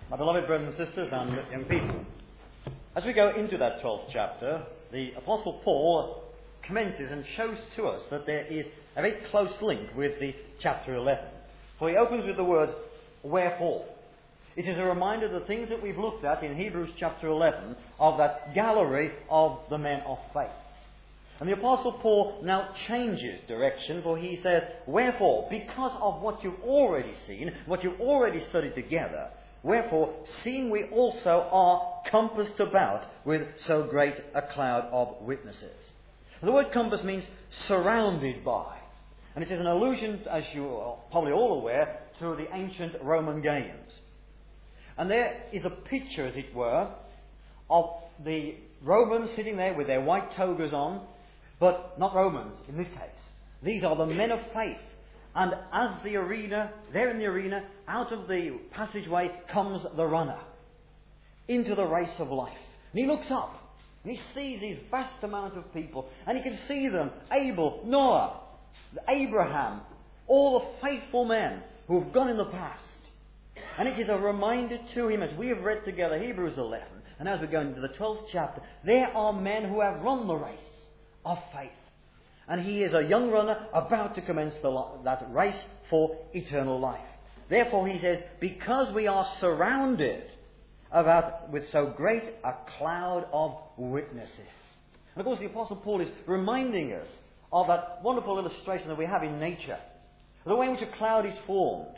My beloved brothers and sisters and young people, as we go into that 12th chapter, the Apostle Paul commences and shows to us that there is a very close link with the chapter 11. For he opens with the words, wherefore. It is a reminder of the things that we've looked at in Hebrews chapter 11 of that gallery of the men of faith. And the Apostle Paul now changes direction, for he says, wherefore, because of what you've already seen, what you've already studied together, wherefore, seeing we also are compassed about with so great a cloud of witnesses. The word compass means surrounded by. And it is an allusion, as you are probably all aware, to the ancient Roman games. And there is a picture, as it were, of the Romans sitting there with their white togas on, but not Romans in this case. These are the men of faith. And as the arena, there in the arena, out of the passageway comes the runner into the race of life. And he looks up and he sees these vast amount of people, and he can see them, Abel, Noah, Abraham, all the faithful men who have gone in the past. And it is a reminder to him, as we have read together Hebrews 11, and as we go into the 12th chapter, there are men who have run the race of faith. And he is a young runner about to commence that race for eternal life. Therefore, he says, because we are surrounded about with so great a cloud of witnesses. And of course, the Apostle Paul is reminding us of that wonderful illustration that we have in nature. The way in which a cloud is formed.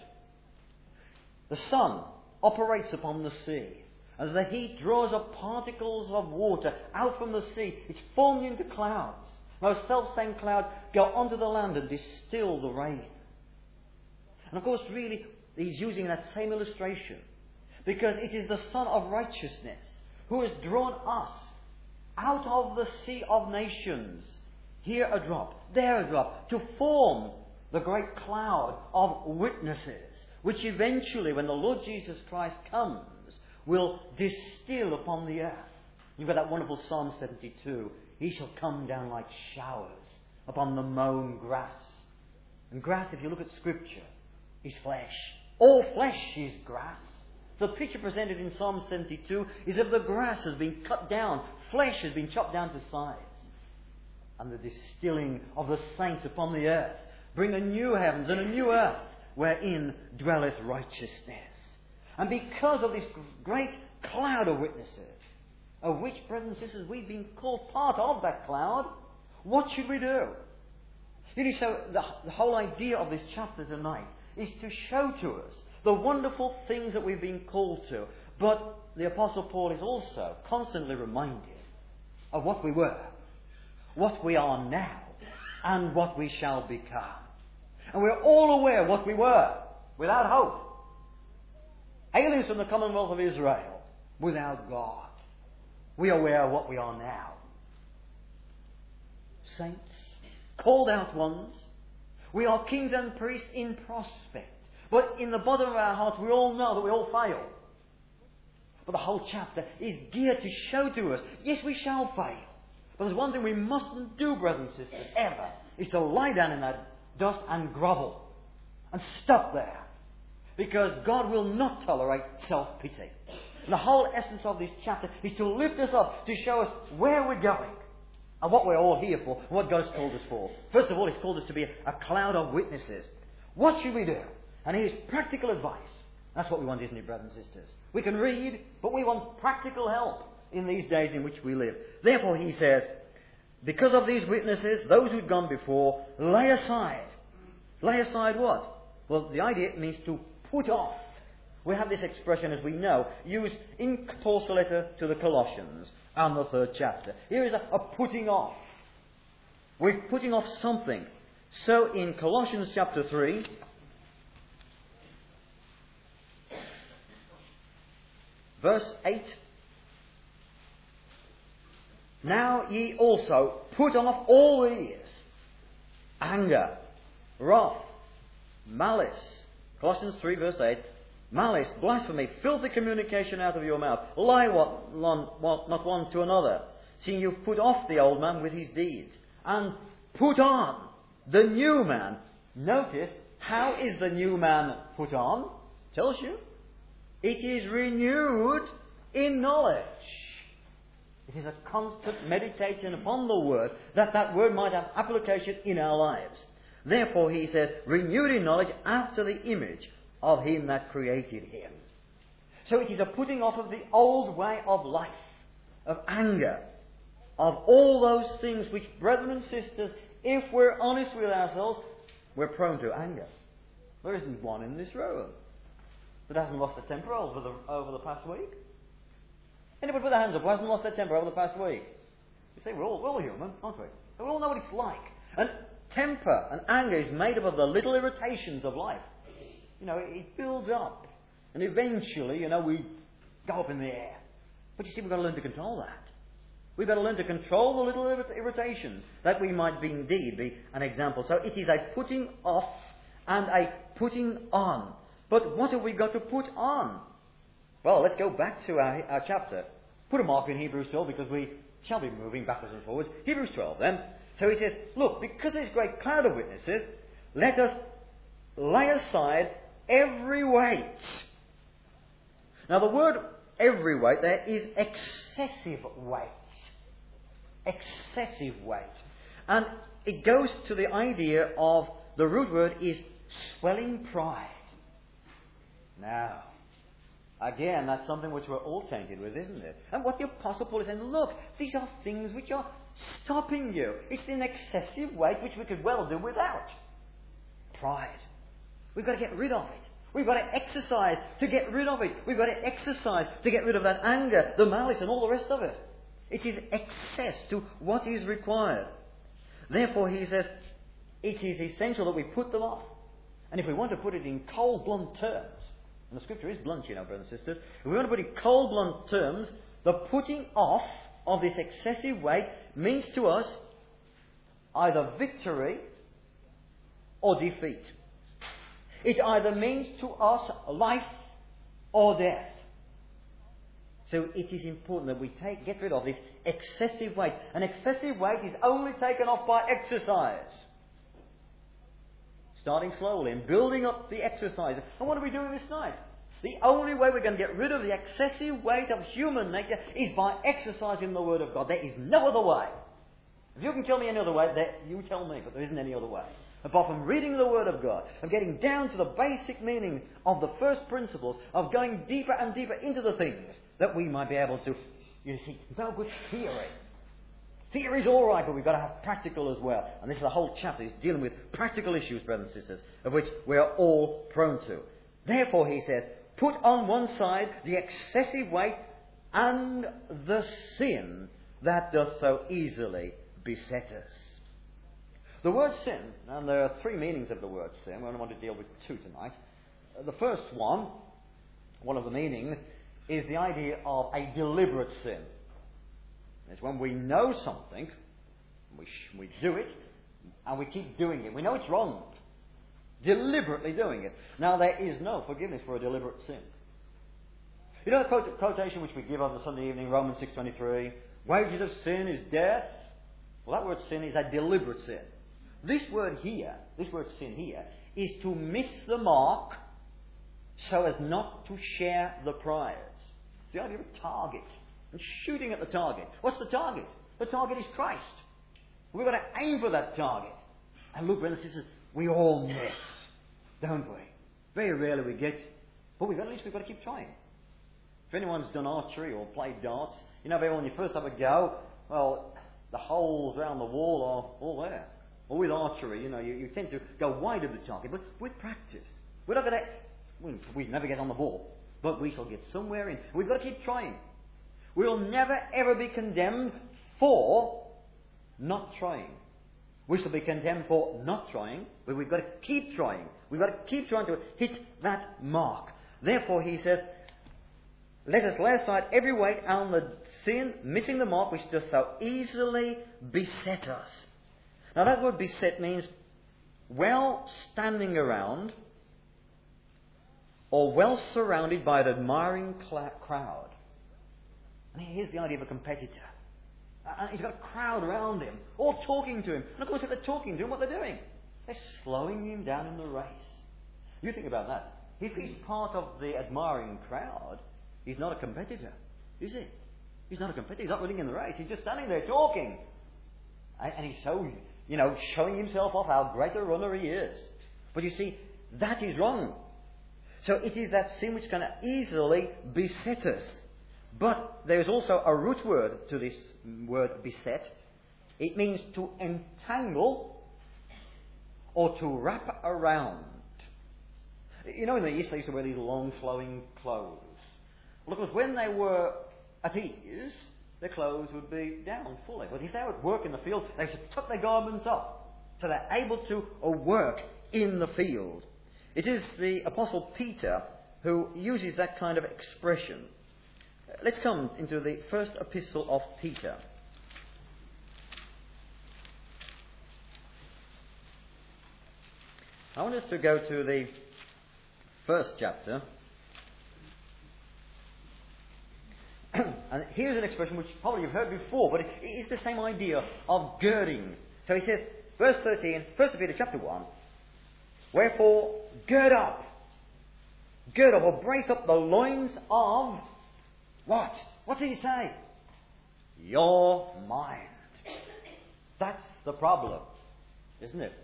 The sun operates upon the sea. As the heat draws up particles of water out from the sea, it's formed into clouds. Those self-same clouds go onto the land and distill the rain. And of course, really, he's using that same illustration because it is the Son of Righteousness who has drawn us out of the sea of nations, here a drop, there a drop, to form the great cloud of witnesses, which eventually, when the Lord Jesus Christ comes, will distill upon the earth. You've got that wonderful Psalm 72. He shall come down like showers upon the mown grass. And grass, if you look at Scripture, is flesh. All flesh is grass. The picture presented in Psalm 72 is of the grass has been cut down. Flesh has been chopped down to size. And the distilling of the saints upon the earth bring a new heavens and a new earth wherein dwelleth righteousness. And because of this great cloud of witnesses, of which, brothers and sisters, we've been called part of that cloud, what should we do? You know, so the whole idea of this chapter tonight is to show to us the wonderful things that we've been called to. But the Apostle Paul is also constantly reminded of what we were, what we are now, and what we shall become. And we're all aware of what we were, without hope. Aliens from the Commonwealth of Israel, without God. We are aware of what we are now. Saints, called out ones. We are kings and priests in prospect. But in the bottom of our hearts, we all know that we all fail. But the whole chapter is geared to show to us, yes, we shall fail. But there's one thing we mustn't do, brothers and sisters, ever, is to lie down in that dust and grovel and stop there. Because God will not tolerate self-pity. And the whole essence of this chapter is to lift us up, to show us where we're going and what we're all here for, and what God's called us for. First of all, He's called us to be a cloud of witnesses. What should we do? And here's practical advice. That's what we want, isn't it, brothers and sisters? We can read, but we want practical help in these days in which we live. Therefore, he says, because of these witnesses, those who'd gone before, lay aside. Lay aside what? Well, the idea means to put off. We have this expression, as we know, used in Paul's letter to the Colossians and the 3rd chapter. Here is a putting off. We're putting off something. So in Colossians chapter 3, verse 8, now ye also put off all these: anger, wrath, malice. Colossians 3 verse 8, malice, blasphemy, filthy communication out of your mouth. Lie not one to another, seeing you've put off the old man with his deeds, and put on the new man. Notice, how is the new man put on? Tells you. It is renewed in knowledge. It is a constant meditation upon the Word, that that Word might have application in our lives. Therefore, he says, renewed in knowledge after the image of Him that created him. So it is a putting off of the old way of life, of anger, of all those things which, brethren and sisters, if we're honest with ourselves, we're prone to anger. There isn't one in this room that hasn't lost their temper over the past week. Anybody put their hands up who hasn't lost their temper over the past week? You say, we're all human, aren't we? We all know what it's like. And temper and anger is made up of the little irritations of life. It builds up. And eventually, we go up in the air. But you see, we've got to learn to control that. We've got to learn to control the little irritations, that we might indeed be an example. So it is a putting off and a putting on. But what have we got to put on? Well, let's go back to our chapter. Put a mark in Hebrews 12, because we shall be moving backwards and forwards. Hebrews 12 then. So he says, look, because there's a great cloud of witnesses, let us lay aside every weight. Now the word every weight there is excessive weight. Excessive weight. And it goes to the idea of, the root word is swelling pride. Now, again, that's something which we're all tainted with, isn't it? And what the Apostle Paul is saying, look, these are things which are stopping you. It's an excessive weight which we could well do without. Pride. We've got to get rid of it. We've got to exercise to get rid of it. We've got to exercise to get rid of that anger, the malice, and all the rest of it. It is excess to what is required. Therefore, he says, it is essential that we put them off. And if we want to put it in cold, blunt terms, and the Scripture is blunt, brothers and sisters, if we want to put it in cold, blunt terms, the putting off of this excessive weight means to us either victory or defeat. It either means to us life or death. So it is important that we get rid of this excessive weight. And excessive weight is only taken off by exercise. Starting slowly and building up the exercise. And what are we doing this night? The only way we're going to get rid of the excessive weight of human nature is by exercising the Word of God. There is no other way. If you can tell me any other way, you tell me, but there isn't any other way. Apart from reading the Word of God, of getting down to the basic meaning of the first principles, of going deeper and deeper into the things, that we might be able to, no good theory. Theory is all right, but we've got to have practical as well. And this is the whole chapter, is dealing with practical issues, brothers and sisters, of which we are all prone to. Therefore, he says, put on one side the excessive weight and the sin that doth so easily beset us. The word sin, and there are three meanings of the word sin. We only want to deal with two tonight. The first one of the meanings, is the idea of a deliberate sin. It's when we know something, we do it, and we keep doing it. We know it's wrong. Deliberately doing it. Now, there is no forgiveness for a deliberate sin. You know the quotation which we give on the Sunday evening, Romans 6:23, wages of sin is death? Well, that word sin is a deliberate sin. This word sin here, is to miss the mark so as not to share the prize. It's the idea of a target and shooting at the target. What's the target? The target is Christ. We've got to aim for that target. And look, brothers and sisters, we all miss, don't we? Very rarely we get, but at least we've got to keep trying. If anyone's done archery or played darts, when you first have a go, well, the holes around the wall are all there. Or with archery, you tend to go wide of the target, but with practice, we're not going to, we never get on the ball, but we shall get somewhere in. We've got to keep trying. We'll never ever be condemned for not trying. We shall be condemned for not trying, but we've got to keep trying. We've got to keep trying to hit that mark. Therefore, he says, let us lay aside every weight and the sin, missing the mark, which does so easily beset us. Now that word beset means well standing around or well surrounded by an admiring crowd. And here's the idea of a competitor. And he's got a crowd around him, all talking to him. And of course, if they're talking to him, what they're doing? They're slowing him down in the race. You think about that. if he's part of the admiring crowd, he's not a competitor, is he? He's not a competitor. He's not running in the race. He's just standing there talking. And he's so, showing himself off how great a runner he is. But you see, that is wrong. So it is that sin which can easily beset us. But there is also a root word to this word beset. It means to entangle or to wrap around. In the East they used to wear these long flowing clothes. Well, because when they were at ease, their clothes would be down fully. But if they were at work in the field, they should tuck their garments up so they're able to work in the field. It is the Apostle Peter who uses that kind of expression. Let's come into the first epistle of Peter. I want us to go to the first chapter. And here's an expression which probably you've heard before, but it is the same idea of girding. So he says, verse 13, 1 Peter chapter 1, wherefore gird up, or brace up the loins of what? What did he say? Your mind. That's the problem, isn't it?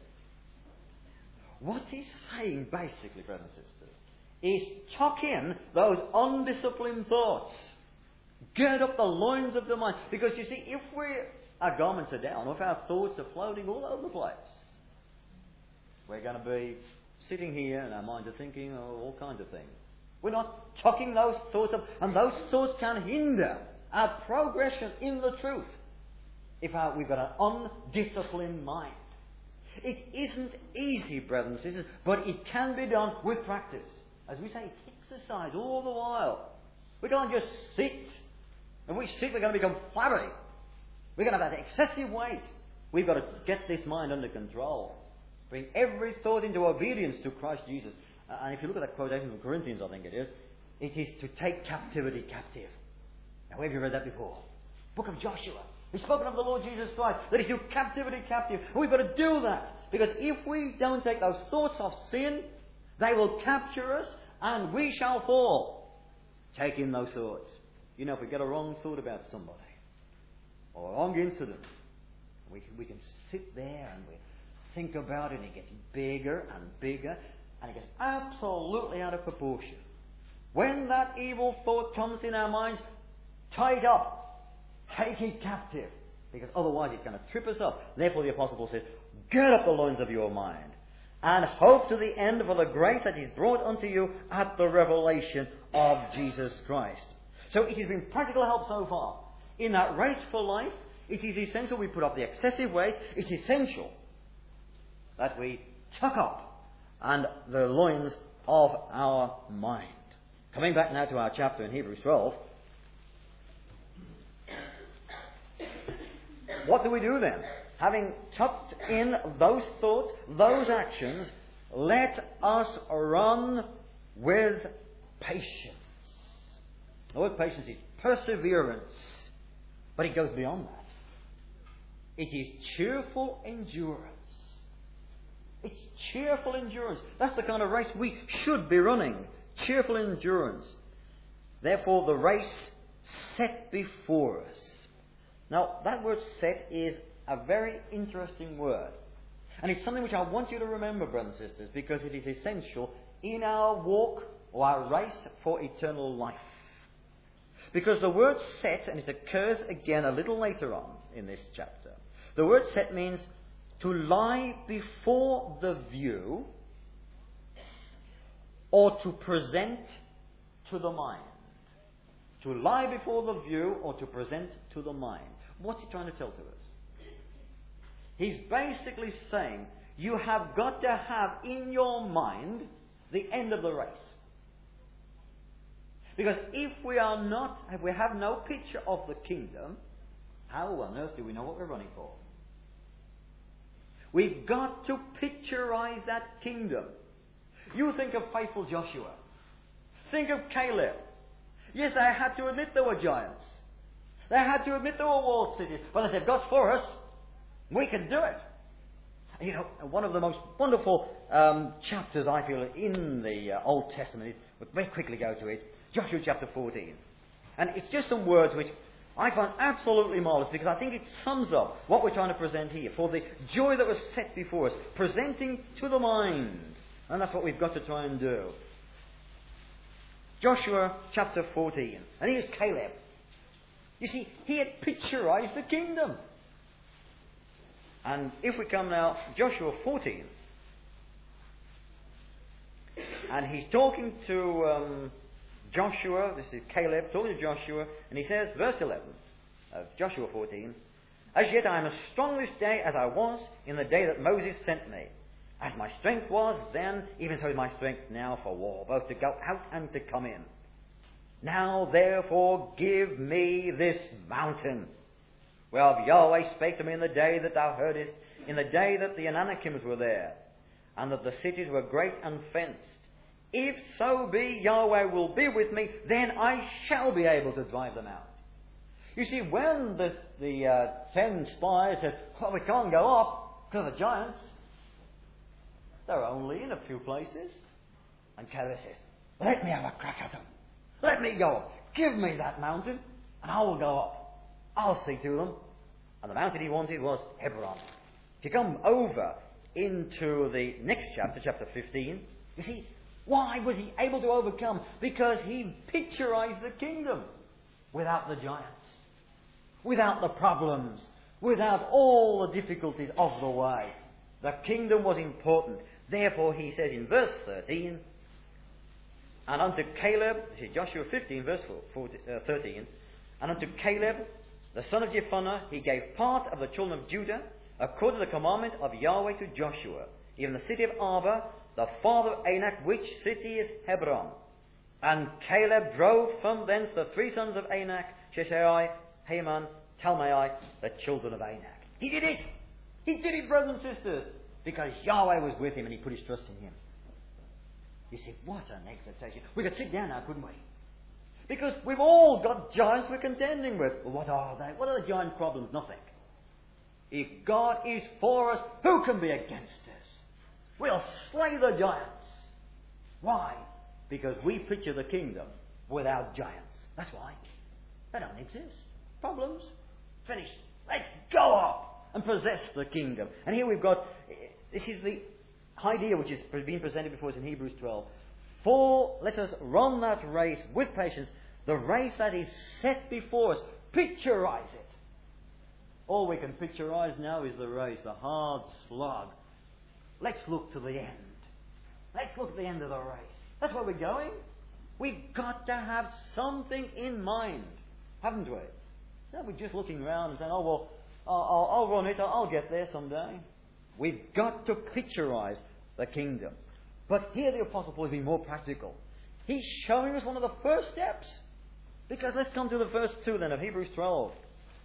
What he's saying basically, brothers and sisters, is tuck in those undisciplined thoughts. Gird up the loins of the mind. Because you see, if our garments are down, or if our thoughts are floating all over the place, we're going to be sitting here and our minds are thinking all kinds of things. We're not tucking those thoughts up, and those thoughts can hinder our progression in the truth if we've got an undisciplined mind. It isn't easy, brothers and sisters, but it can be done with practice. As we say, exercise all the while. We can't just sit. If we sit, we're going to become flabby. We're going to have that excessive weight. We've got to get this mind under control. Bring every thought into obedience to Christ Jesus. And if you look at that quotation from Corinthians, I think it is to take captivity captive. Now, where have you read that before? Book of Joshua. He's spoken of the Lord Jesus Christ, that he took captivity captive. And we've got to do that. Because if we don't take those thoughts of sin, they will capture us and we shall fall. Take in those thoughts. If we get a wrong thought about somebody or a wrong incident, we can sit there and we think about it, and it gets bigger and bigger, and it gets absolutely out of proportion. When that evil thought comes in our minds, tie it up. Take it captive. Because otherwise it's going to trip us up. Therefore the Apostle Paul says, gird up the loins of your mind, and hope to the end for the grace that is brought unto you at the revelation of Jesus Christ. So it has been practical help so far. In that race for life, it is essential we put up the excessive weight. It's essential that we tuck up and the loins of our mind. Coming back now to our chapter in Hebrews 12. What do we do then? Having tucked in those thoughts, those actions, let us run with patience. The word patience is perseverance, but it goes beyond that. It is cheerful endurance. It's cheerful endurance. That's the kind of race we should be running. Cheerful endurance. Therefore, the race set before us. Now, that word set is a very interesting word. And it's something which I want you to remember, brothers and sisters, because it is essential in our walk or our race for eternal life. Because the word set, and it occurs again a little later on in this chapter, the word set means to lie before the view or to present to the mind. To lie before the view or to present to the mind. What's he trying to tell to us? He's basically saying you have got to have in your mind the end of the race. Because if we have no picture of the kingdom, how on earth do we know what we're running for? We've got to picturize that kingdom. You think of faithful Joshua. Think of Caleb. Yes, they had to admit there were giants. They had to admit there were walled cities. But they said, God's for us. We can do it. You know, one of the most wonderful chapters, I feel, in the Old Testament, we'll very quickly go to it, Joshua chapter 14. And it's just some words which I find absolutely marvellous, because I think it sums up what we're trying to present here. For the joy that was set before us, presenting to the mind. And that's what we've got to try and do. Joshua chapter 14. And here's Caleb. You see, he had picturized the kingdom. And if we come now, Joshua 14. And he's talking to Joshua. This is Caleb talking to Joshua. And he says, verse 11 of Joshua 14, "As yet I am as strong this day as I was in the day that Moses sent me. As my strength was then, even so is my strength now for war, both to go out and to come in. Now therefore give me this mountain, whereof Yahweh spake to me in the day that thou heardest, in the day that the Anakims were there, and that the cities were great and fenced. If so be Yahweh will be with me, then I shall be able to drive them out." You see, when the 10 spies said, "Well, we can't go up because of the giants," they're only in a few places. And Caleb says, "Let me have a crack at them. Let me go up. Give me that mountain, and I will go up. I'll see to them." And the mountain he wanted was Hebron. If you come over into the next chapter, chapter 15, you see, why was he able to overcome? Because he picturized the kingdom without the giants, without the problems, without all the difficulties of the way. The kingdom was important. Therefore, he says in verse 13, "And unto Caleb," this is Joshua 15, verse 13, "And unto Caleb, the son of Jephunneh, he gave part of the children of Judah, according to the commandment of Yahweh to Joshua, even the city of Arba, the father of Anak, which city is Hebron. And Caleb drove from thence the 3 sons of Anak, Sheshai, Haman, Talmai, the children of Anak." He did it! He did it, brothers and sisters, because Yahweh was with him and he put his trust in him. You see, what an exhortation. We could sit down now, couldn't we? Because we've all got giants we're contending with. Well, what are they? What are the giant problems? Nothing. If God is for us, who can be against us? We'll slay the giants. Why? Because we picture the kingdom without giants. That's why. They don't exist. Problems. Finished. Let's go up and possess the kingdom. And here we've got, this is the idea which is being presented before us in Hebrews 12. "For let us run that race with patience, the race that is set before us." Picturize it. All we can picturize now is the race, the hard slog. Let's look to the end. Let's look at the end of the race. That's where we're going. We've got to have something in mind, haven't we? So we're just looking around and saying, "Oh, well, I'll run it, I'll get there someday." We've got to picturize the kingdom. But here the Apostle Paul is being more practical. He's showing us one of the first steps. Because let's come to the verse 2 then of Hebrews 12.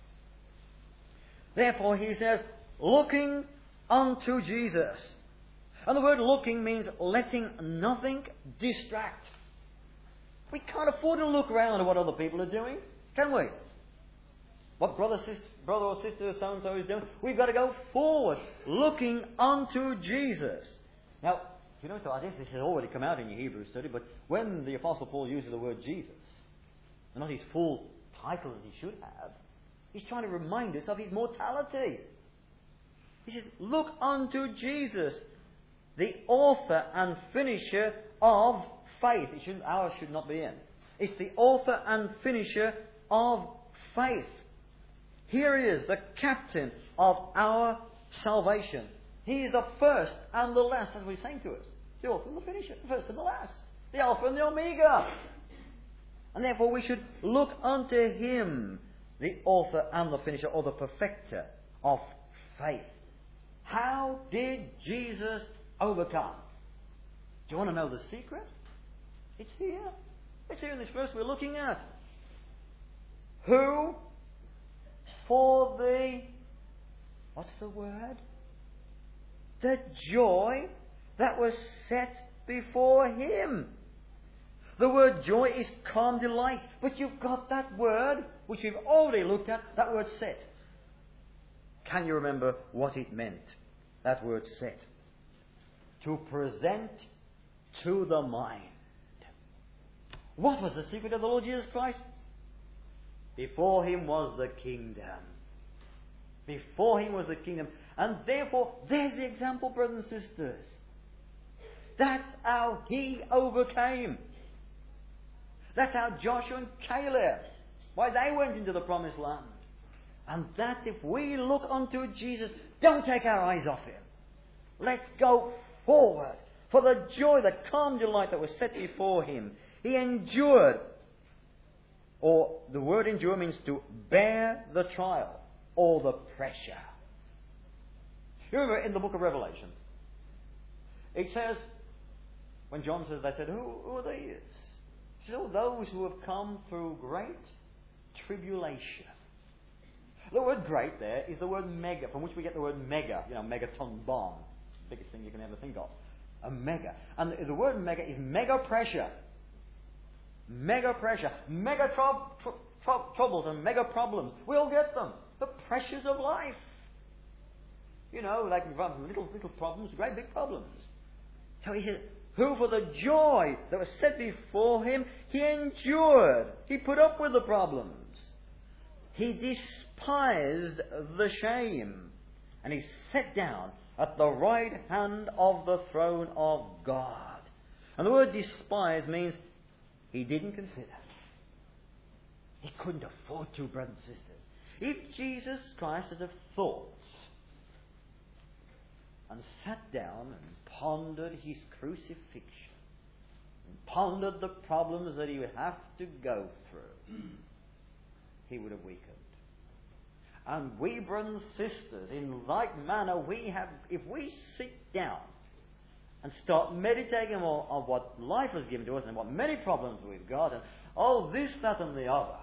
"Therefore," he says, "looking unto Jesus." And the word looking means letting nothing distract. We can't afford to look around at what other people are doing, can we? What brother or sister so-and-so is doing. We've got to go forward, looking unto Jesus. Now, you know, I guess this has already come out in your Hebrew study, but when the Apostle Paul uses the word Jesus, and not his full title as he should have, he's trying to remind us of his mortality. He says, "Look unto Jesus, the author and finisher of faith." Ours should not be in. It's the author and finisher of faith. Here he is, the captain of our salvation. He is the first and the last, as we're saying to us. The author and the finisher, the first and the last. The Alpha and the Omega. And therefore we should look unto him, the author and the finisher, or the perfecter of faith. How did Jesus overcome? Do you want to know the secret? It's here. It's here in this verse we're looking at. Who, for the, what's the word? The joy that was set before him. The word joy is calm delight. But you've got that word, which we've already looked at, that word set. Can you remember what it meant? That word set. To present to the mind. What was the secret of the Lord Jesus Christ? Before him was the kingdom. Before him was the kingdom. And therefore, there's the example, brothers and sisters. That's how he overcame. That's how Joshua and Caleb, why they went into the promised land. And that's if we look unto Jesus, don't take our eyes off him. Let's go forward. For the joy, the calm delight that was set before him, he endured. Or the word endure means to bear the trial or the pressure. You remember in the book of Revelation, it says, when John says, they said, who are these? He said, oh, those who have come through great tribulation. The word great there is the word mega, from which we get the word mega, megaton bomb. Biggest thing you can ever think of. A mega. And the word mega is mega pressure. Mega pressure. Mega troubles and mega problems. We all get them. The pressures of life. They can run from little problems to great big problems. So he said, who for the joy that was set before him, he endured. He put up with the problems. He despised the shame. And he sat down at the right hand of the throne of God. And the word despise means he didn't consider. He couldn't afford to, brothers and sisters. If Jesus Christ had have thought and sat down and pondered his crucifixion, and pondered the problems that he would have to go through, he would have weakened. And we, brothers and sisters, in like manner, if we sit down and start meditating on what life has given to us and what many problems we've got, and this, that, and the other,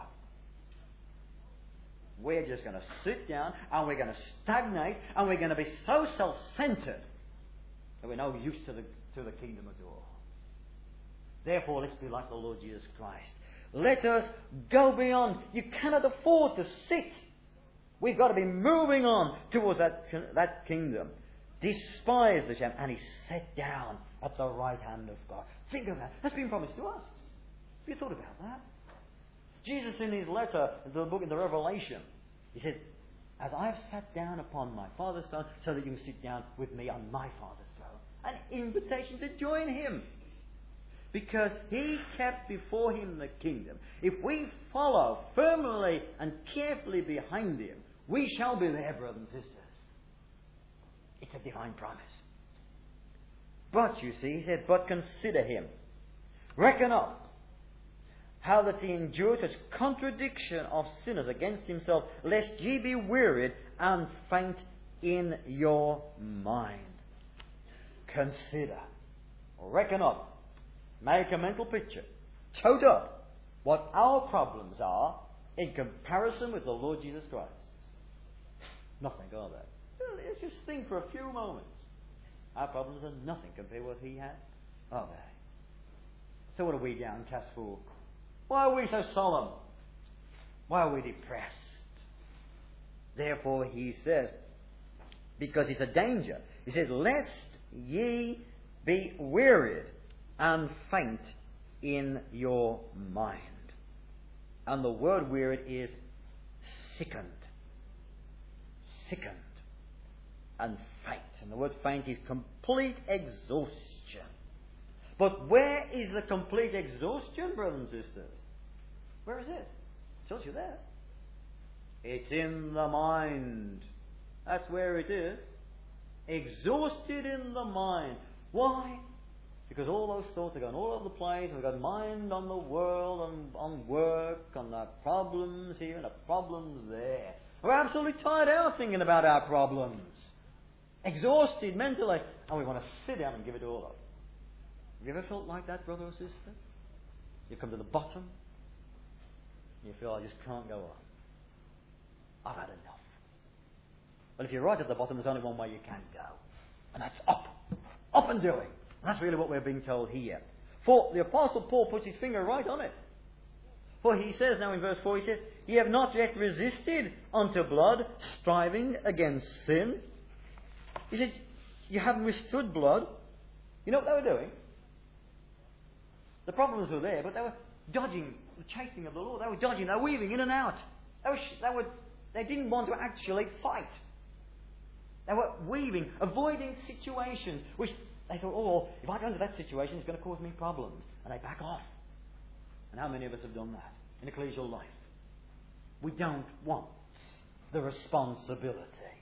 we're just going to sit down and we're going to stagnate and we're going to be so self-centered that we're no use to the kingdom at all. Therefore, let's be like the Lord Jesus Christ. Let us go beyond. You cannot afford to sit. We've got to be moving on towards that kingdom. Despise the shame. And he sat down at the right hand of God. Think of that. That's been promised to us. Have you thought about that? Jesus, in his letter, the book in the Revelation, he said, as I have sat down upon my Father's throne, so that you can sit down with me on my Father's throne. An invitation to join him. Because he kept before him the kingdom. If we follow firmly and carefully behind him, we shall be there, brothers and sisters. It's a divine promise. But, you see, he said, but consider him. Reckon up how that he endured such contradiction of sinners against himself, lest ye be wearied and faint in your mind. Consider. Reckon up. Make a mental picture. Tote up what our problems are in comparison with the Lord Jesus Christ. Nothing, are they? Let's just think for a few moments. Our problems are nothing compared to what he had, are they? So what are we downcast for? Why are we so solemn? Why are we depressed? Therefore, he says, because it's a danger. He says, lest ye be wearied and faint in your mind. And the word wearied is sickened. Sickened. And faint. And the word faint is complete exhaustion. But where is the complete exhaustion, brothers and sisters? Where is it? It tells you there. It's in the mind. That's where it is. Exhausted in the mind. Why? Because all those thoughts are going all over the place. We've got mind on the world, on work, on the problems here and the problems there. We're absolutely tired out thinking about our problems. Exhausted mentally. And we want to sit down and give it all up. Have you ever felt like that, brother or sister? You've come to the bottom. You feel, I just can't go on. I've had enough. Well, if you're right at the bottom, there's only one way you can go. And that's up. Up and doing. And that's really what we're being told here. For the Apostle Paul puts his finger right on it. For he says now in verse 4, he says, ye have not yet resisted unto blood, striving against sin. He says, You haven't withstood blood. You know what they were doing? The problems were there, but they were dodging the chasing of the Lord. They were dodging, they were weaving in and out. They didn't want to actually fight. They were weaving, avoiding situations which they thought, oh, if I go into that situation, it's going to cause me problems. And they back off. And how many of us have done that in ecclesial life? We don't want the responsibility.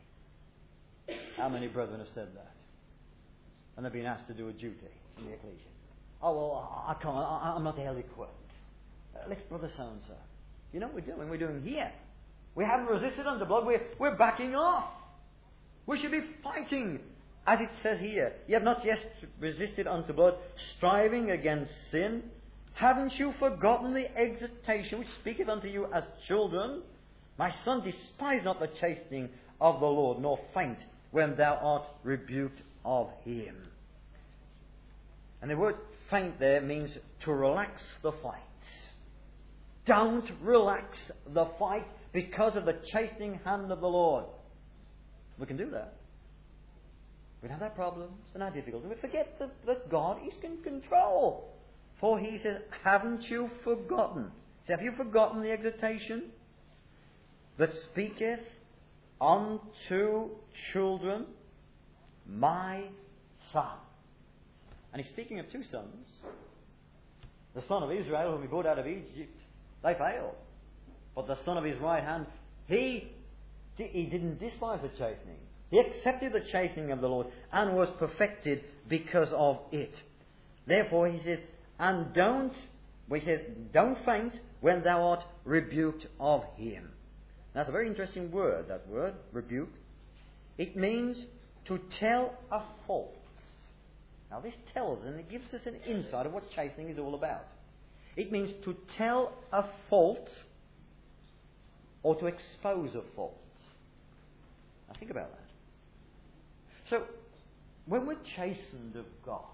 How many brethren have said that? And they've been asked to do a duty in the ecclesia. Oh, well, I can't, I'm not eloquent. Let's brother so-and-so. You know what we're doing? We're doing here. We haven't resisted unto blood. We're backing off. We should be fighting. As it says here, you have not yet resisted unto blood, striving against sin. Haven't you forgotten the exhortation which speaketh unto you as children? My son, despise not the chastening of the Lord, nor faint when thou art rebuked of him. And the word faint there means to relax the fight. Don't relax the fight because of the chastening hand of the Lord. We can do that. We can have our problems and our difficulties. We forget that God is in control. For he says, haven't you forgotten? So have you forgotten the exhortation that speaketh unto children, my son? And he's speaking of two sons. The son of Israel, whom he brought out of Egypt, they failed. But the son of his right hand, he didn't despise the chastening. He accepted the chastening of the Lord and was perfected because of it. Therefore, he says, and don't faint when thou art rebuked of him. That's a very interesting word, that word, rebuke. It means to tell a fault. Now this tells and it gives us an insight of what chastening is all about. It means to tell a fault or to expose a fault. Now think about that. So, when we're chastened of God,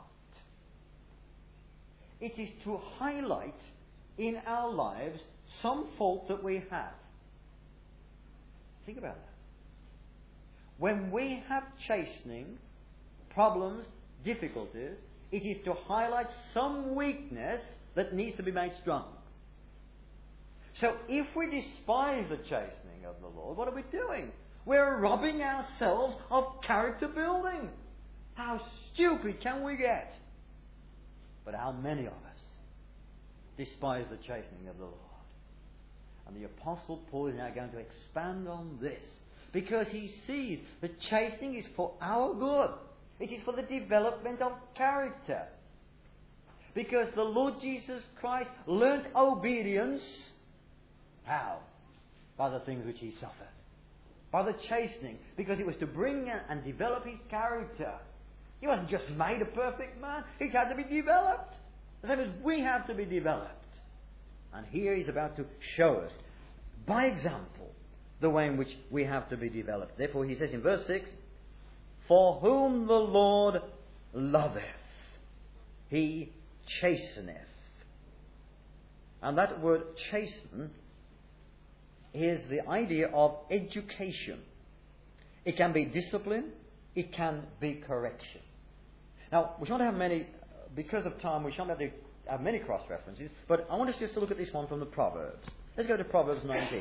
it is to highlight in our lives some fault that we have. Think about that. When we have chastening, problems, difficulties, it is to highlight some weakness that needs to be made strong. So if we despise the chastening of the Lord, what are we doing? We're robbing ourselves of character building. How stupid can we get? But how many of us despise the chastening of the Lord? And the Apostle Paul is now going to expand on this, because he sees that chastening is for our good. It is for the development of character. Because the Lord Jesus Christ learnt obedience. How? By the things which he suffered. By the chastening. Because it was to bring and develop his character. He wasn't just made a perfect man. He had to be developed. The same as we have to be developed. And here he's about to show us, by example, the way in which we have to be developed. Therefore he says in verse 6, for whom the Lord loveth, he chasteneth. And that word chasten is the idea of education. It can be discipline, it can be correction. Now, we shan't have many, because of time, we shan't have many cross-references, but I want us just to look at this one from the Proverbs. Let's go to Proverbs 19.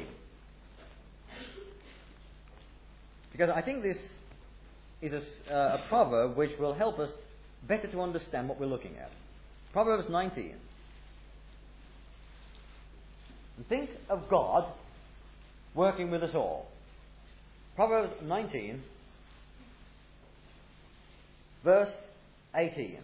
Because I think this is a proverb which will help us better to understand what we're looking at. Proverbs 19. And think of God working with us all. Proverbs 19, verse 18.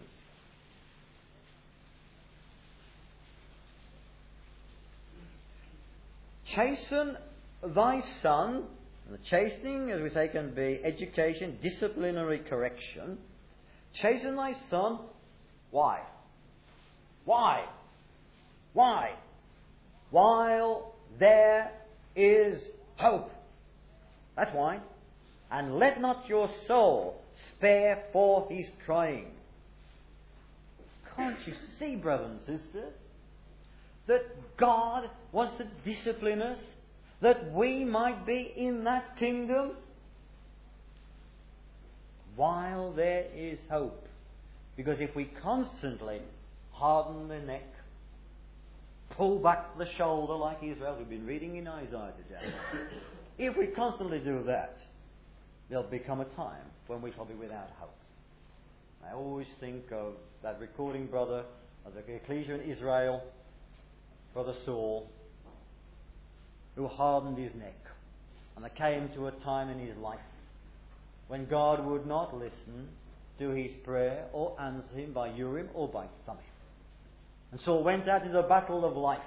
Chasten thy son. And the chastening, as we say, can be education, disciplinary correction. Chasten thy son. Why? Why? Why? While there is hope. That's why. And let not your soul spare for his crying. Can't you see, brothers and sisters, that God wants to discipline us, that we might be in that kingdom? while there is hope. Because if we constantly harden the neck, pull back the shoulder like Israel, we've been reading in Isaiah today, if we constantly do that, there'll become a time when we shall be without hope. I always think of that recording brother of the ecclesia in Israel, Brother Saul, who hardened his neck. And there came to a time in his life when God would not listen to his prayer or answer him by Urim or by Thummim. And Saul went out into the battle of life,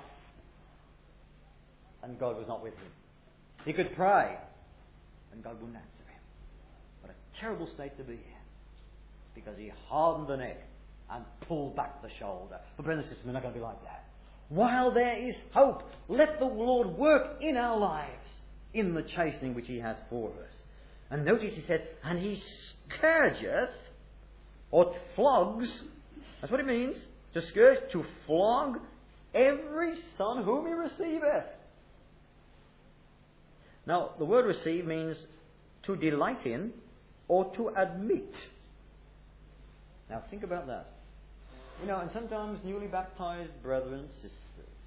and God was not with him. He could pray, and God wouldn't answer him. What a terrible state to be in, because he hardened the neck and pulled back the shoulder. But brothers and sisters, we're not going to be like that. While there is hope, let the Lord work in our lives in the chastening which he has for us. And notice he said, and he scourgeth, or flogs, that's what it means, to scourge, to flog every son whom he receiveth. Now, the word receive means to delight in or to admit. Now, think about that. You know, and sometimes newly baptized brethren and sisters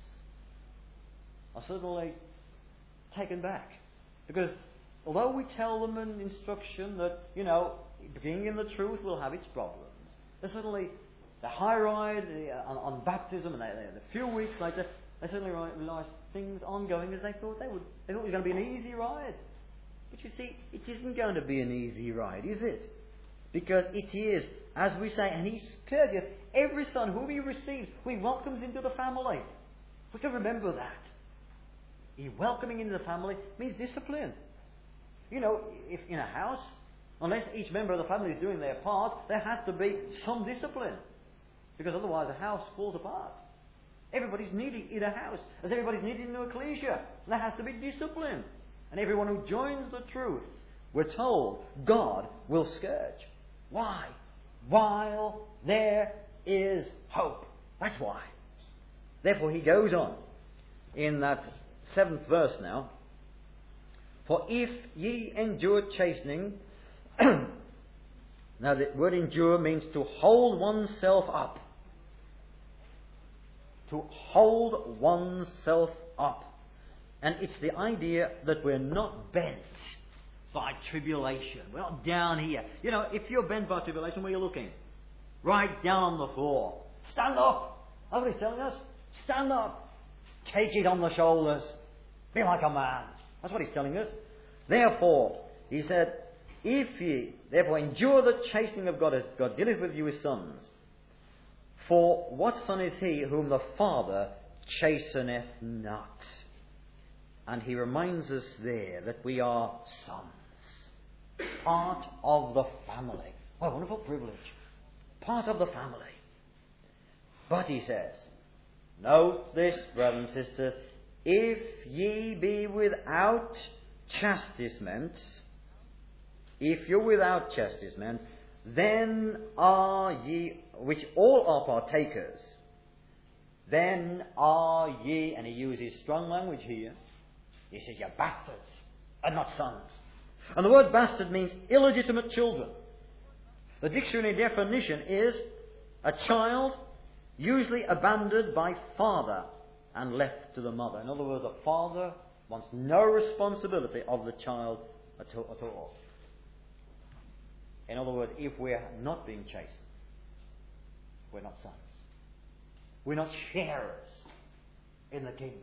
are suddenly taken back. Because although we tell them an instruction that, you know, beginning in the truth will have its problems, they suddenly, the high ride on baptism, and a few weeks later, they suddenly realise things aren't going as they thought they would. They thought it was going to be an easy ride. But you see, it isn't going to be an easy ride, is it? Because it is, as we say, and he scourgeth every son whom he receives, who he welcomes into the family. We can remember that. He welcoming into the family means discipline. You know, if in a house, unless each member of the family is doing their part, there has to be some discipline. Because otherwise the house falls apart. Everybody's needed in a house, as everybody's needed in an ecclesia. There has to be discipline. And everyone who joins the truth, we're told, God will scourge. Why? While there is hope. That's why. Therefore he goes on in that 7th verse now. For if ye endure chastening, now the word endure means to hold oneself up. To hold oneself up. And it's the idea that we're not bent by tribulation. We're not down here. You know, if you're bent by tribulation, where are you looking? Right down on the floor. Stand up. That's what he's telling us. Stand up. Take it on the shoulders. Be like a man. That's what he's telling us. Therefore, he said, if ye therefore endure the chastening of God, as God dealeth with you as sons. For what son is he whom the Father chasteneth not? And he reminds us there that we are sons. Part of the family. What a wonderful privilege. Part of the family. But he says, note this, brothers and sisters, if ye be without chastisement, if you're without chastisement, then are ye, which all are partakers, then are ye, and he uses strong language here, he says, you're bastards, and not sons. And the word bastard means illegitimate children. The dictionary definition is a child usually abandoned by father and left to the mother. In other words, a father wants no responsibility of the child at all. In other words, if we're not being chastened, we're not sons. We're not sharers in the kingdom.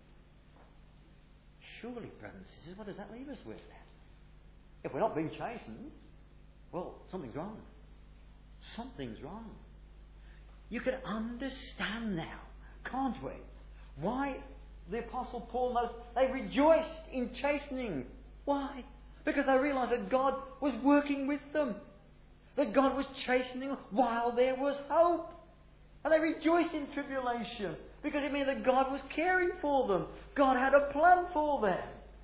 Surely, brothers and sisters, what does that leave us with then? If we're not being chastened, well, something's wrong. Something's wrong. You can understand now, can't we, why the Apostle Paul knows they rejoiced in chastening. Why? Because they realised that God was working with them. That God was chastening while there was hope. And they rejoiced in tribulation because it meant that God was caring for them. God had a plan for them.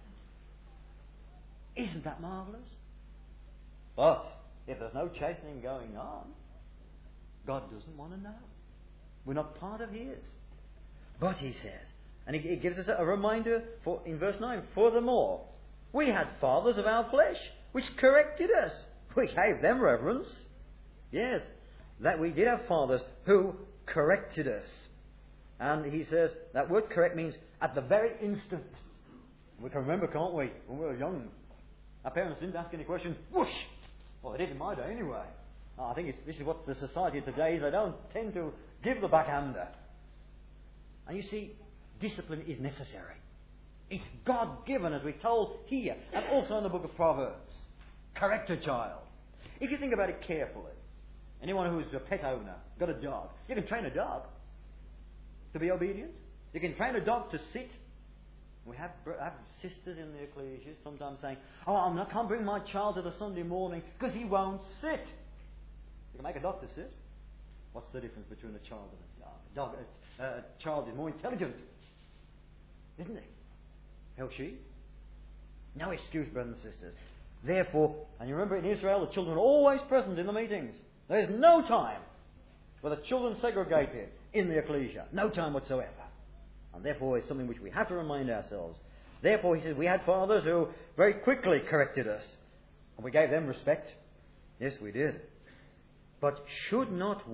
Isn't that marvellous? But if there's no chastening going on, God doesn't want to know. We're not part of His. But He says, and He gives us a reminder in verse 9, furthermore, we had fathers of our flesh, which corrected us. We gave them reverence. Yes, that we did have fathers who corrected us. And he says that word correct means at the very instant. We can remember, can't we, when we were young, our parents didn't ask any questions. Whoosh! Well, they did in my day anyway. I think this is what the society of today is. They don't tend to give the backhander. And you see, discipline is necessary. It's God-given, as we're told here, and also in the book of Proverbs. Correct a child. If you think about it carefully, anyone who's a pet owner, got a dog, you can train a dog to be obedient. You can train a dog to sit. We have sisters in the ecclesia sometimes saying, I can't bring my child to the Sunday morning because he won't sit. You can make a dog to sit. What's the difference between a child and a dog? A child is more intelligent, isn't he? Hell, she? No excuse, brothers and sisters. Therefore, and you remember in Israel, the children are always present in the meetings. There is no time for the children segregated in the ecclesia. No time whatsoever. And therefore, it's something which we have to remind ourselves. Therefore, he says, we had fathers who very quickly corrected us. And we gave them respect. Yes, we did. But should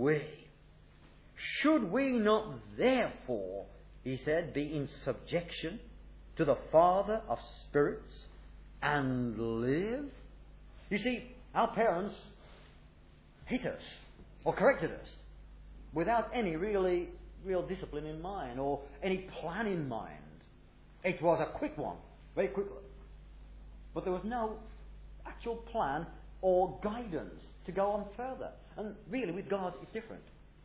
we not therefore, he said, be in subjection to the Father of spirits and live? You see, our parents hit us or corrected us without any real discipline in mind or any plan in mind. It was a quick one, very quickly. But there was no actual plan or guidance to go on further. And really, with God, it's different.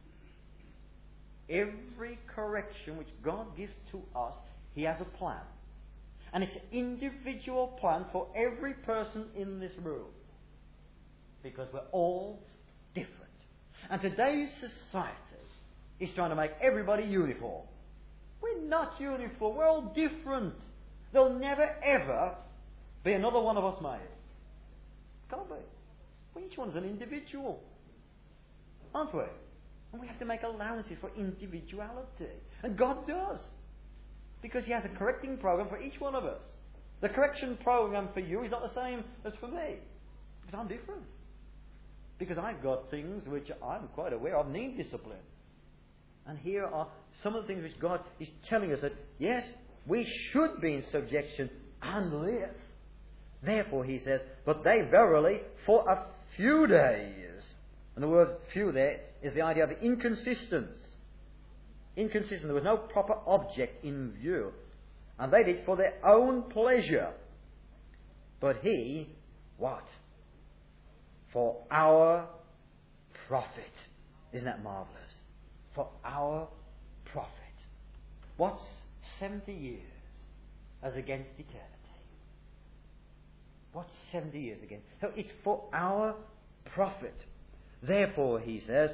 Every correction which God gives to us, He has a plan. And it's an individual plan for every person in this room. Because we're all different. And today's society is trying to make everybody uniform. We're not uniform. We're all different. There'll never, ever be another one of us made. Can't be. Well, each one's an individual. Aren't we? And we have to make allowances for individuality. And God does. Because He has a correcting program for each one of us. The correction program for you is not the same as for me. Because I'm different. Because I've got things which I'm quite aware of need discipline. And here are some of the things which God is telling us that, yes, we should be in subjection and live. Therefore, He says, but they verily for a few days. And the word few there is the idea of inconsistent. Inconsistent. There was no proper object in view. And they did for their own pleasure. But He, what? For our profit. Isn't that marvellous? For our profit. What's 70 years as against eternity? What's 70 years against? So it's for our profit. Therefore, he says,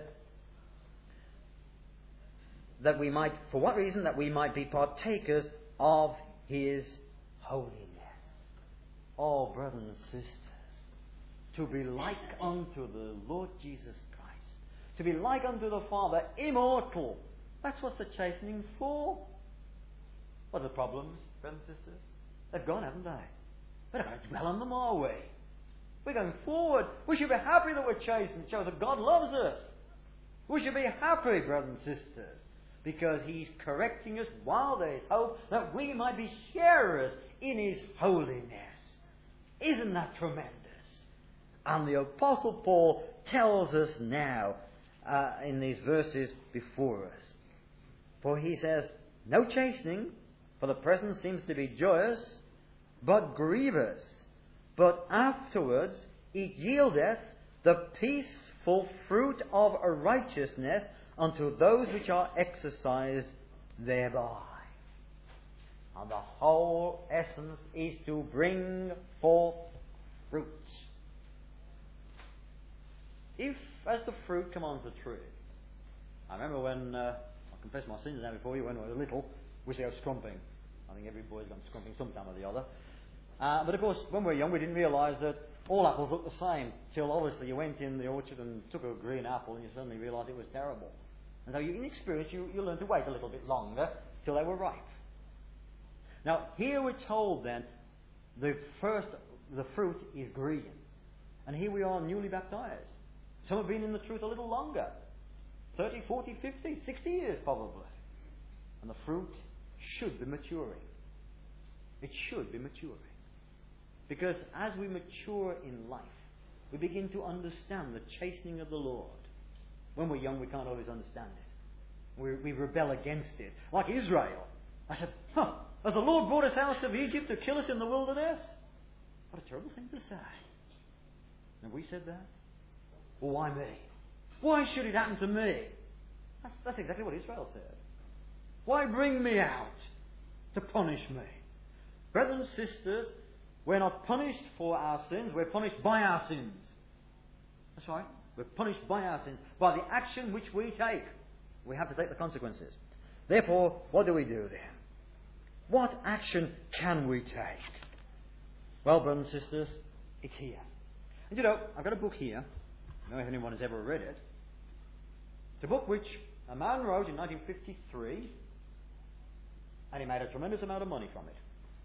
that we might, for what reason? That we might be partakers of His holiness. Oh, brothers and sisters, to be like unto the Lord Jesus Christ, to be like unto the Father, immortal. That's what the chastening's for. What are the problems, brothers and sisters? They've gone, haven't they? We're not going to dwell on them, are we? We're going forward. We should be happy that we're chastened. It shows that God loves us. We should be happy, brothers and sisters, because He's correcting us while there is hope, that we might be sharers in His holiness. Isn't that tremendous? And the Apostle Paul tells us now in these verses before us. For he says, no chastening, for the present seems to be joyous, but grievous. But afterwards it yieldeth the peaceful fruit of righteousness unto those which are exercised thereby. And the whole essence is to bring forth fruit. If, as the fruit come on the tree, I remember when, I confess my sins now before you, when I was little, we used to go scrumping. I think every boy's gone scrumping sometime or the other. But of course, when we were young, we didn't realise that all apples looked the same, till obviously you went in the orchard and took a green apple and you suddenly realised it was terrible. And so in experience, you learn to wait a little bit longer till they were ripe. Now, here we're told then, the fruit is green. And here we are newly baptized. Some have been in the truth a little longer. 30, 40, 50, 60 years probably. And the fruit should be maturing. It should be maturing. Because as we mature in life, we begin to understand the chastening of the Lord. When we're young, we can't always understand it. We rebel against it. Like Israel. I said, has the Lord brought us out of Egypt to kill us in the wilderness? What a terrible thing to say. Have we said that? Well, why me? Why should it happen to me? That's exactly what Israel said. Why bring me out to punish me? Brothers and sisters, we're not punished for our sins, we're punished by our sins. That's right. We're punished by our sins, by the action which we take. We have to take the consequences. Therefore, what do we do then? What action can we take? Well, brothers and sisters, it's here. And you know, I've got a book here. I don't know if anyone has ever read it. It's a book which a man wrote in 1953, and he made a tremendous amount of money from it.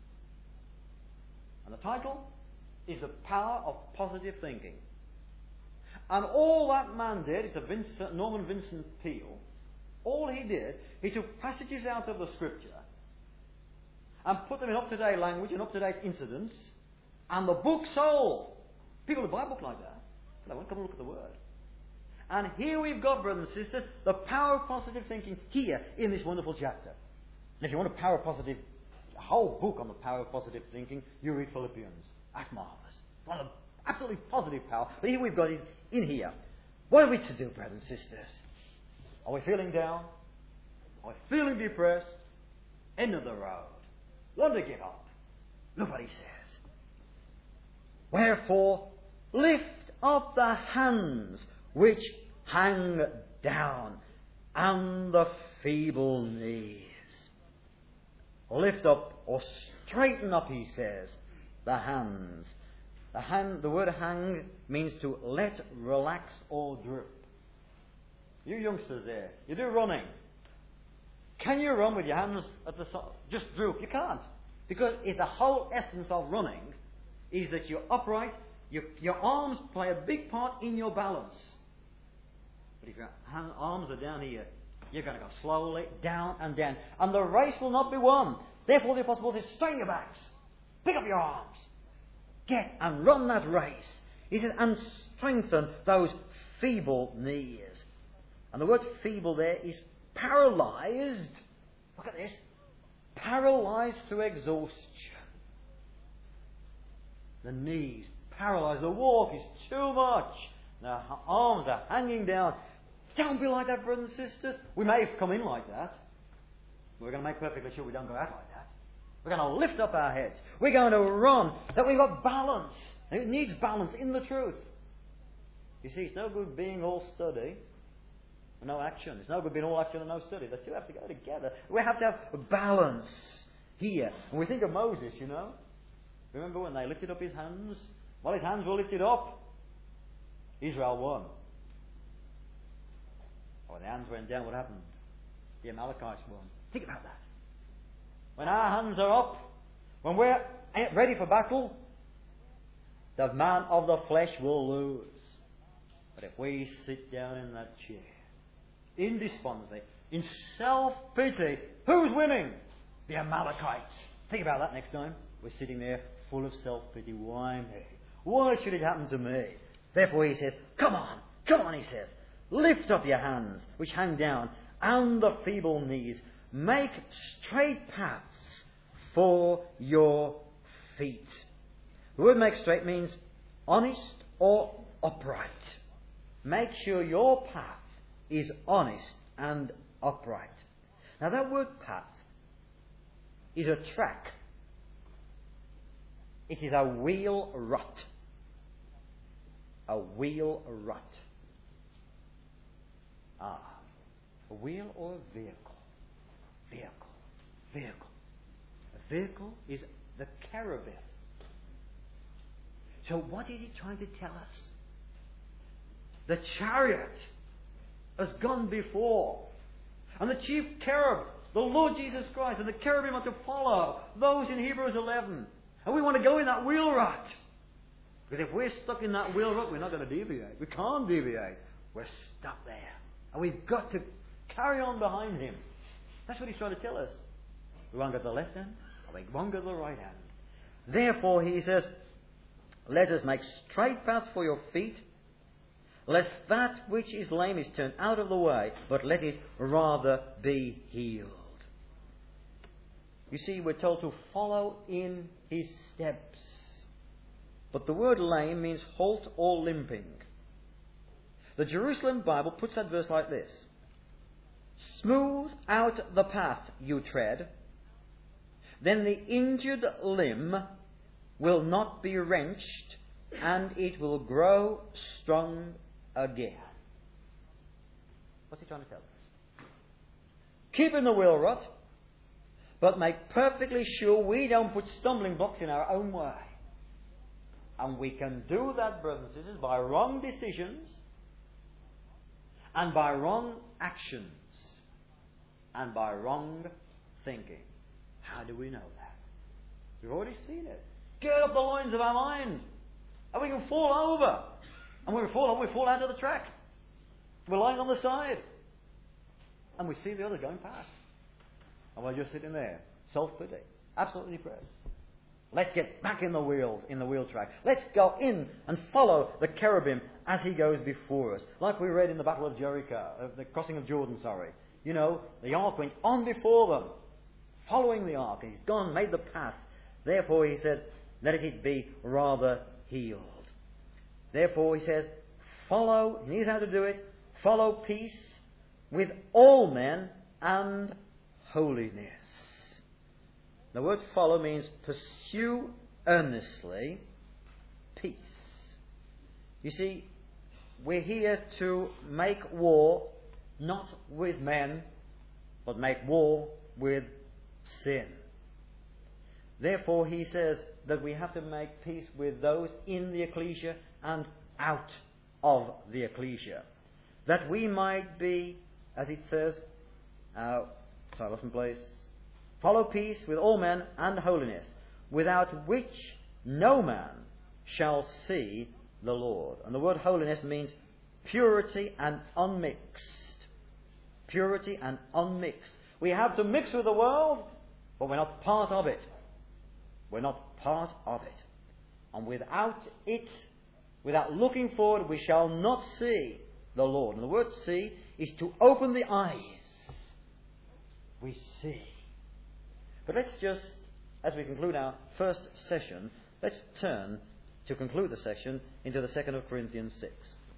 And the title is The Power of Positive Thinking. And all that man did, it's a Norman Vincent Peale, all he did, he took passages out of the Scripture and put them in up-to-date language and up-to-date incidents, and the book sold. People who buy a book like that, they won't come and look at the Word. And here we've got, brothers and sisters, the power of positive thinking here in this wonderful chapter. And if you want a whole book on the power of positive thinking, you read Philippians. That's marvellous. One of the absolutely positive power. But here we've got it in here. What are we to do, brothers and sisters? Are we feeling down? Are we feeling depressed? End of the road. Want to give up? Look what he says. Wherefore, lift up the hands which hang down, and the feeble knees. Lift up, or straighten up, he says, the hands. The word hang means to let, relax, or droop. You youngsters there, you do running. Can you run with your hands at the side? Just droop. You can't. Because the whole essence of running is that you're upright, your arms play a big part in your balance. But if your arms are down here, you're going to go slowly down and down. And the race will not be won. Therefore the Apostle says, straighten your backs. Pick up your arms. Get and run that race. He says, and strengthen those feeble knees. And the word feeble there is paralysed. Look at this. Paralysed through exhaustion. The knees paralysed. The walk is too much. The arms are hanging down. Don't be like that, brothers and sisters. We may have come in like that. We're going to make perfectly sure we don't go out like that. We're going to lift up our heads. We're going to run. That we've got balance. And it needs balance in the truth. You see, it's no good being all study and no action. It's no good being all action and no study. The two have to go together. We have to have balance here. And we think of Moses, you know. Remember when they lifted up his hands? While his hands were lifted up, Israel won. When the hands went down, what happened? The Amalekites won. Think about that. When our hands are up, when we're ready for battle, the man of the flesh will lose. But if we sit down in that chair, in despondency, in self-pity, who's winning? The Amalekites. Think about that next time. We're sitting there full of self-pity. Why me? Why should it happen to me? Therefore he says, come on, he says. Lift up your hands, which hang down, and the feeble knees. Make straight paths for your feet. The word make straight means honest or upright. Make sure your path is honest and upright. Now that word path is a track. It is a wheel rut. A wheel rut. A wheel or a vehicle? Vehicle. A vehicle is the cherubim. So what is he trying to tell us? The chariot has gone before. And the chief cherub, the Lord Jesus Christ, and the cherubim are to follow those in Hebrews 11. And we want to go in that wheel rut. Because if we're stuck in that wheel rut, we're not going to deviate. We can't deviate. We're stuck there. And we've got to carry on behind him. That's what he's trying to tell us. We won't go to the left hand, or we won't go to the right hand. Therefore, he says, let us make straight paths for your feet, lest that which is lame is turned out of the way, but let it rather be healed. You see, we're told to follow in his steps. But the word lame means halt or limping. The Jerusalem Bible puts that verse like this. Smooth out the path you tread, then the injured limb will not be wrenched, and it will grow strong again. What's he trying to tell us? Keep in the wheel rut, but make perfectly sure we don't put stumbling blocks in our own way. And we can do that, brothers and sisters, by wrong decisions and by wrong actions and by wrong thinking. How do we know that? We've already seen it. Get up the loins of our mind, and we can fall over. And when we fall over, we fall out of the track. We're lying on the side, and we see the other going past, and we're just sitting there, self-pity, absolutely depressed. Let's get back in the wheel track. Let's go in and follow the cherubim as he goes before us. Like we read in the Battle of Jericho, the crossing of Jordan, You know, the ark went on before them, following the ark. And he's gone, made the path. Therefore, he said, let it be rather healed. Therefore, he says, follow, he knows how to do it, follow peace with all men and holiness. The word follow means pursue earnestly peace. You see, we're here to make war not with men, but make war with sin. Therefore, he says that we have to make peace with those in the ecclesia and out of the ecclesia. That we might be, as it says, follow peace with all men and holiness, without which no man shall see the Lord. And the word holiness means purity and unmixed. Purity and unmixed. We have to mix with the world, but we're not part of it. We're not part of it. And without it, without looking forward, we shall not see the Lord. And the word see is to open the eyes. We see. But let's just, as we conclude our first session, let's turn to conclude the session into the 2nd of Corinthians 6.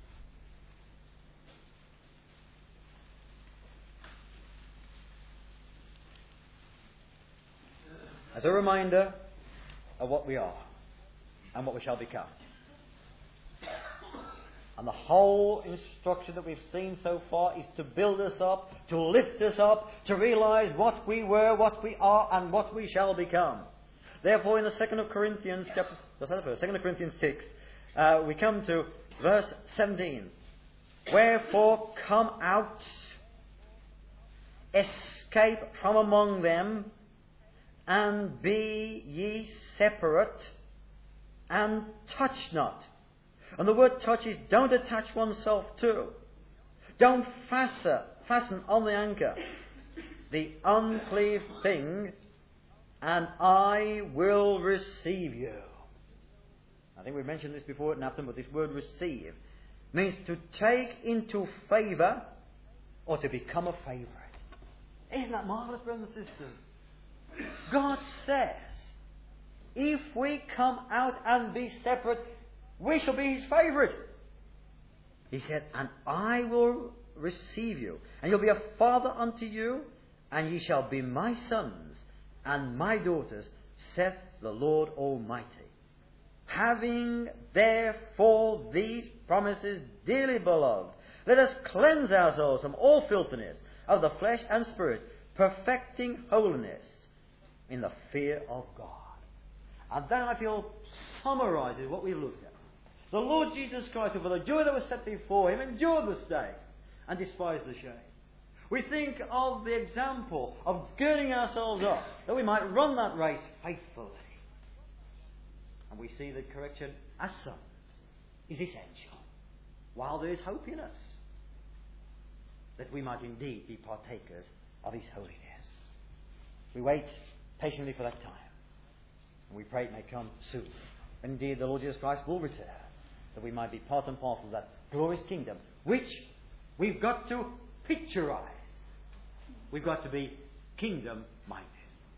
As a reminder of what we are and what we shall become. And the whole instruction that we've seen so far is to build us up, to lift us up, to realize what we were, what we are, and what we shall become. Therefore, in the 2nd of Corinthians, 2nd of Corinthians 6, we come to verse 17. Wherefore come out, escape from among them, and be ye separate, and touch not. And the word touch is don't attach oneself to. Don't fasten on the anchor the uncleaved thing, and I will receive you. I think we mentioned this before at Napton, but this word receive means to take into favour or to become a favourite. Isn't that marvellous, brothers and sisters? God says, if we come out and be separate, we shall be His favourite. He said, and I will receive you, and you'll be a father unto you, and ye shall be my sons and my daughters, saith the Lord Almighty. Having therefore these promises, dearly beloved, let us cleanse ourselves from all filthiness of the flesh and spirit, perfecting holiness in the fear of God. And that, I feel, summarises what we've looked at. The Lord Jesus Christ, who for the joy that was set before Him, endured the stake and despised the shame. We think of the example of girding ourselves up, that we might run that race faithfully. And we see that correction as sons is essential, while there is hope in us, that we might indeed be partakers of His holiness. We wait patiently for that time, and we pray it may come soon. Indeed, the Lord Jesus Christ will return, that we might be part and parcel of that glorious kingdom, which we've got to picturise. We've got to be kingdom-minded.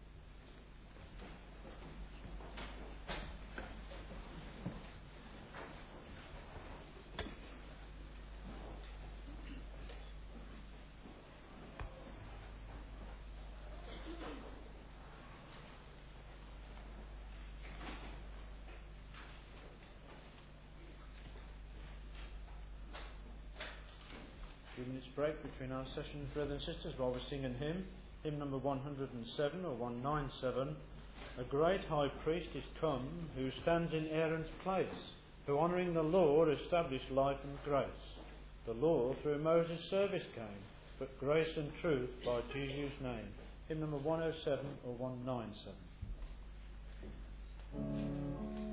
Minutes break between our sessions, brothers and sisters, while we sing a hymn number 107 or 197. A great high priest is come, who stands in Aaron's place, who honouring the law established life and grace. The law through Moses' service came, but grace and truth by Jesus' name. Hymn number 107 or 197.